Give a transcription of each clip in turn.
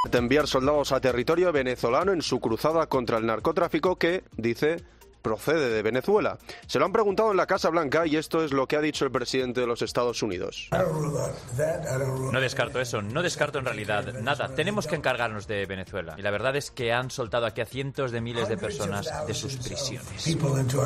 De enviar soldados a territorio venezolano en su cruzada contra el narcotráfico que, dice, procede de Venezuela. Se lo han preguntado en la Casa Blanca y esto es lo que ha dicho el presidente de los Estados Unidos. No descarto eso, no descarto en realidad nada. Tenemos que encargarnos de Venezuela. Y la verdad es que han soltado aquí a cientos de miles de personas de sus prisiones.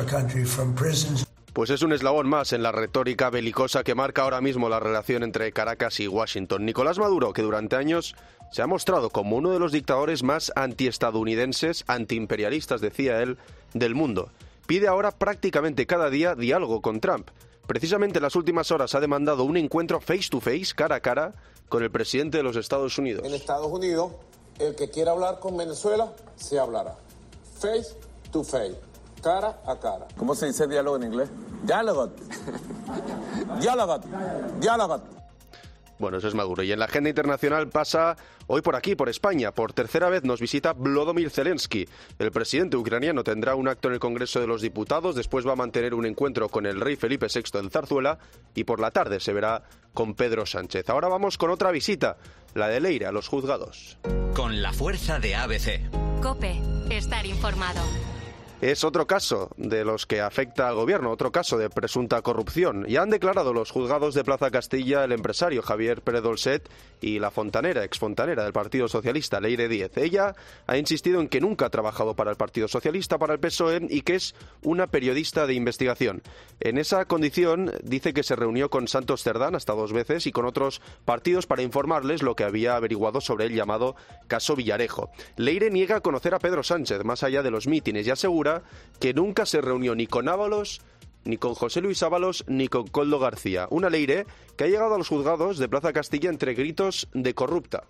Pues es un eslabón más en la retórica belicosa que marca ahora mismo la relación entre Caracas y Washington. Nicolás Maduro, que durante años se ha mostrado como uno de los dictadores más antiestadounidenses, antiimperialistas, decía él, del mundo, pide ahora prácticamente cada día diálogo con Trump. Precisamente en las últimas horas ha demandado un encuentro face to face, cara a cara, con el presidente de los Estados Unidos. En Estados Unidos, el que quiera hablar con Venezuela, se hablará. Face to face. Cara a cara. ¿Cómo se dice diálogo en inglés? Diálogo. Diálogo. Diálogo. Bueno, eso es Maduro. Y en la agenda internacional pasa hoy por aquí, por España. Por tercera vez nos visita Volodymyr Zelensky. El presidente ucraniano tendrá un acto en el Congreso de los Diputados, después va a mantener un encuentro con el rey Felipe VI en Zarzuela y por la tarde se verá con Pedro Sánchez. Ahora vamos con otra visita, la de Leire a los juzgados. Con la fuerza de ABC. COPE. Estar informado. Es otro caso de los que afecta al gobierno, otro caso de presunta corrupción. Ya han declarado los juzgados de Plaza Castilla el empresario Javier Pérez Dolcet y la fontanera, exfontanera del Partido Socialista, Leire Díez. Ella ha insistido en que nunca ha trabajado para el Partido Socialista, para el PSOE y que es una periodista de investigación. En esa condición dice que se reunió con Santos Cerdán hasta 2 veces y con otros partidos para informarles lo que había averiguado sobre el llamado caso Villarejo. Leire niega conocer a Pedro Sánchez, más allá de los mítines, y asegura que nunca se reunió ni con Ábalos, ni con José Luis Ábalos, ni con Koldo García. Una Leire que ha llegado a los juzgados de Plaza Castilla entre gritos de corrupta.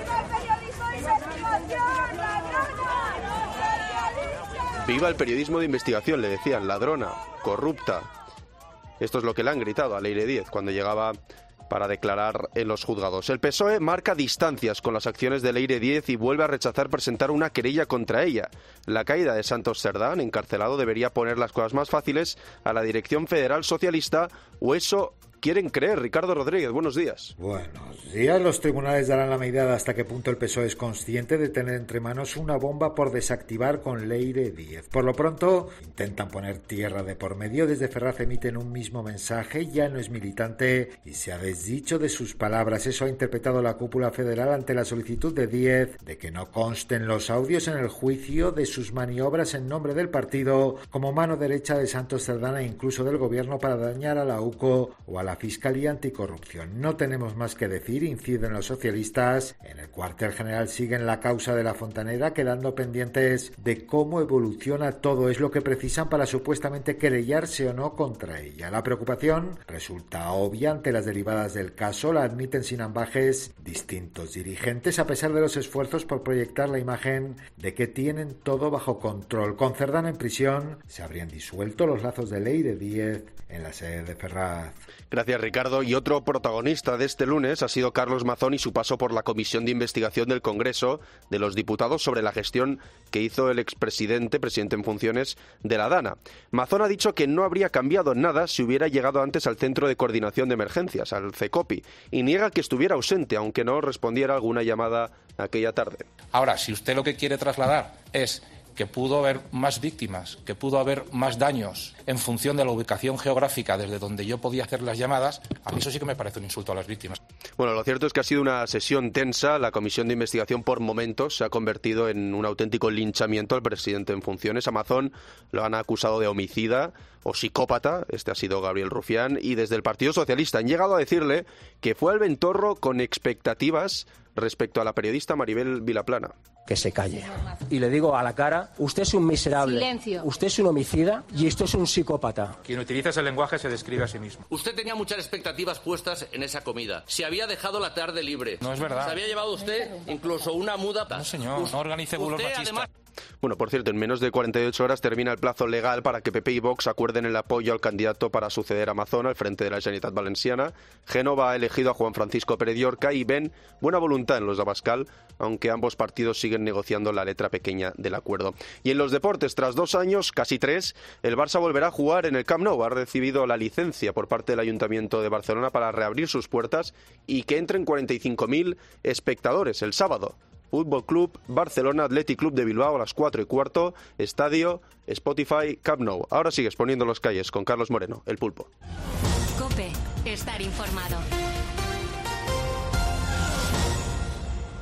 ¡Viva el periodismo de investigación!, le decían, ladrona, corrupta. Esto es lo que le han gritado a Leire Díez cuando llegaba para declarar en los juzgados. El PSOE marca distancias con las acciones de Leire Díez y vuelve a rechazar presentar una querella contra ella. La caída de Santos Cerdán, encarcelado, debería poner las cosas más fáciles a la Dirección Federal Socialista, o eso quieren creer. Ricardo Rodríguez, buenos días. Buenos días. Los tribunales darán la medida de hasta qué punto el PSOE es consciente de tener entre manos una bomba por desactivar con Leire Díez. Por lo pronto, intentan poner tierra de por medio. Desde Ferraz emiten un mismo mensaje. Ya no es militante y se ha desdicho de sus palabras. Eso ha interpretado la cúpula federal ante la solicitud de Díez de que no consten los audios en el juicio de sus maniobras en nombre del partido como mano derecha de Santos Cerdán e incluso del gobierno para dañar a la UCO o a la Fiscalía Anticorrupción. No tenemos más que decir, inciden los socialistas. En el cuartel general siguen la causa de la fontanera, quedando pendientes de cómo evoluciona todo. Es lo que precisan para supuestamente querellarse o no contra ella. La preocupación resulta obvia ante las derivadas del caso. La admiten sin ambajes distintos dirigentes, a pesar de los esfuerzos por proyectar la imagen de que tienen todo bajo control. Con Cerdán en prisión, se habrían disuelto los lazos de Leire Díez en la sede de Ferraz. Gracias, Ricardo. Y otro protagonista de este lunes ha sido Carlos Mazón y su paso por la Comisión de Investigación del Congreso de los Diputados sobre la gestión que hizo el expresidente, presidente en funciones de la DANA. Mazón ha dicho que no habría cambiado nada si hubiera llegado antes al Centro de Coordinación de Emergencias, al CECOPI, y niega que estuviera ausente, aunque no respondiera a alguna llamada aquella tarde. Ahora, si usted lo que quiere trasladar es que pudo haber más víctimas, que pudo haber más daños en función de la ubicación geográfica desde donde yo podía hacer las llamadas, a mí eso sí que me parece un insulto a las víctimas. Bueno, lo cierto es que ha sido una sesión tensa. La comisión de investigación por momentos se ha convertido en un auténtico linchamiento al presidente en funciones. A Mazón lo han acusado de homicida o psicópata, este ha sido Gabriel Rufián, y desde el Partido Socialista han llegado a decirle que fue al ventorro con expectativas respecto a la periodista Maribel Vilaplana. Que se calle. Y le digo a la cara, usted es un miserable, Silencio. Usted es un homicida y esto es un psicópata. Quien utiliza ese lenguaje se describe a sí mismo. Usted tenía muchas expectativas puestas en esa comida. Se había dejado la tarde libre. No es verdad. Se había llevado usted incluso una muda. No, señor, no organice bulos machistas. Además... Bueno, por cierto, en menos de 48 horas termina el plazo legal para que PP y Vox acuerden el apoyo al candidato para suceder a Mazón al frente de la Generalitat Valenciana. Génova ha elegido a Juan Francisco Pérez Llorca y ven buena voluntad en los de Abascal, aunque ambos partidos siguen negociando la letra pequeña del acuerdo. Y en los deportes, tras 2 años, casi 3, el Barça volverá a jugar en el Camp Nou. Ha recibido la licencia por parte del Ayuntamiento de Barcelona para reabrir sus puertas y que entren 45.000 espectadores el sábado. Fútbol Club Barcelona Athletic Club de Bilbao a las 4:15, estadio Spotify Camp Nou. Ahora sigues poniendo los calles con Carlos Moreno, el Pulpo. COPE, estar informado.